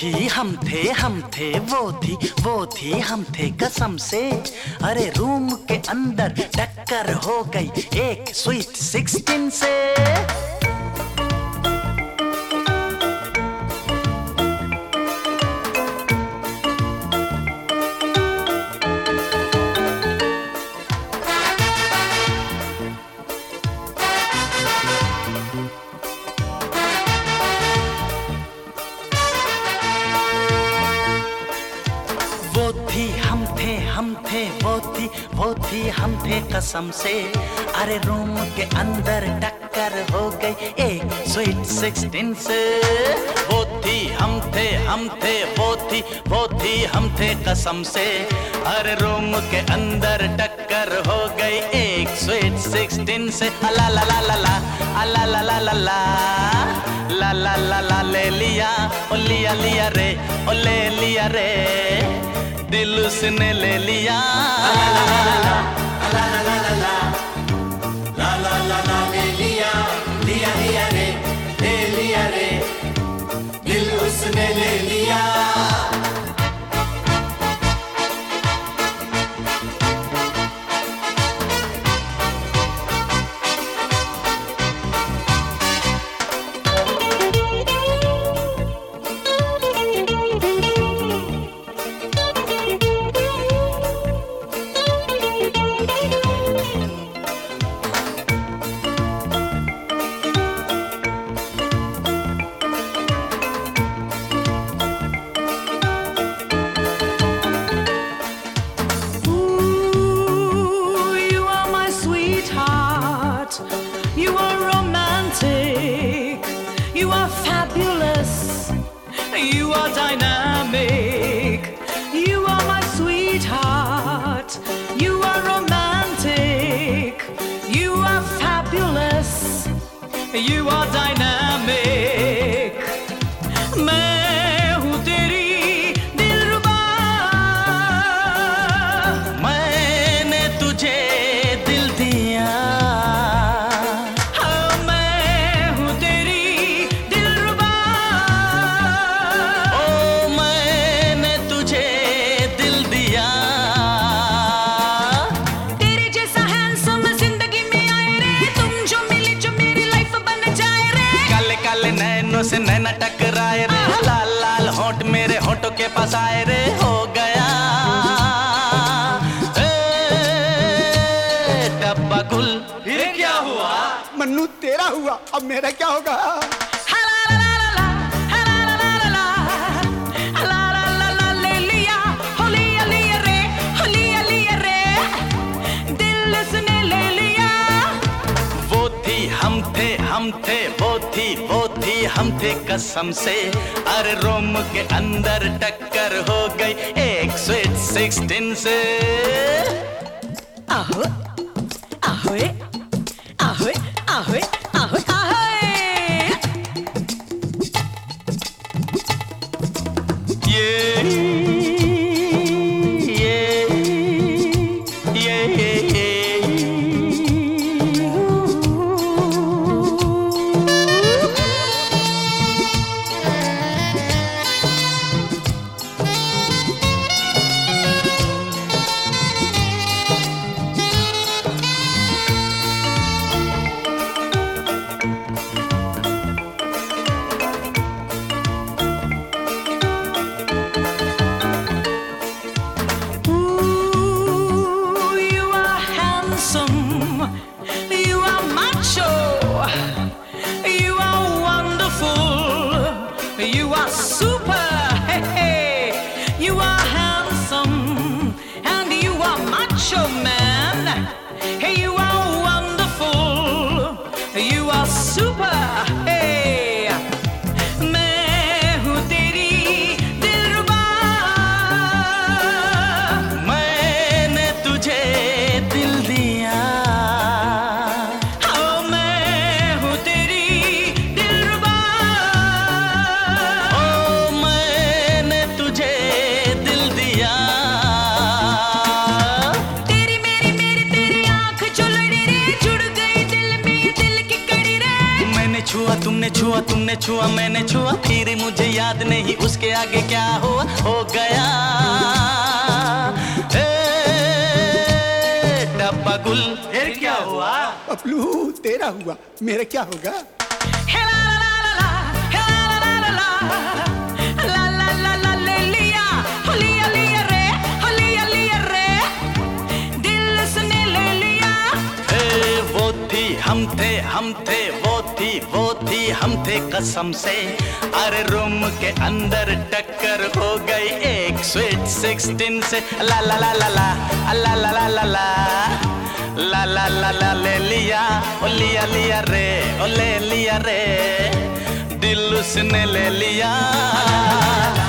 हम थे वो थी हम थे कसम से। अरे रूम के अंदर टक्कर हो गई एक स्वीट 16 से। वो थी हम थे कसम से। अरे रूम के अंदर टक्कर हो गई एक स्वीट 16 से। वो थी हम थे वो थी हम थे कसम से। अरे रूम के अंदर टक्कर हो गई एक स्वीट 16 से। ला ला ला ला ला ला ला ला ला ला ला ला ला ले लिया ओ लिया लिया रे ओ ले लिया रे दिल उसने ले लिया। ला ला ला ला ला ला ला ला ला ला ला ले लिया लिया लिया रे ले लिया रे दिल उसने ले लिया। You are romantic, you are fabulous, you are dynamic, you are my sweetheart. You are romantic, you are fabulous, you are dynamic. मैं हूँ तेरी दिलरुबा, मैंने तुझे दिल दिया। से नैना टकराए रे लाल लाल होंठ मेरे होंठों के पास आए रे हो गया डब्बा गुल। फिर क्या हुआ मन्नू तेरा हुआ अब मेरा क्या होगा। वो थी हम थे कसम से। अरे रोम के अंदर टक्कर हो गई एक स्वीट 16 से। आहो आहोए आहोए आहोए आहोए आहोए ये you are super, hey, hey. You are handsome and you are macho man. Hey, you are wonderful, you are super, hey. मैं हूँ तेरी दिलरुबा, मैंने तुझे दिल दिया। मैं हूँ तुमने छुआ मैंने छुआ, फिर मुझे याद नहीं उसके आगे क्या हुआ हो गया। डब्बा गुल फिर क्या हुआ? पपलू तेरा हुआ, मेरा क्या होगा? वो थी हम थे कसम से, अरे रूम के अंदर टक्कर हो गई एक स्वीट 16 से। ला ला ला ला ला ला ला ला ला ला ला ला ला ले लिया ओ लिया लिया रे ओ ले लिया रे, दिल उसने ले लिया।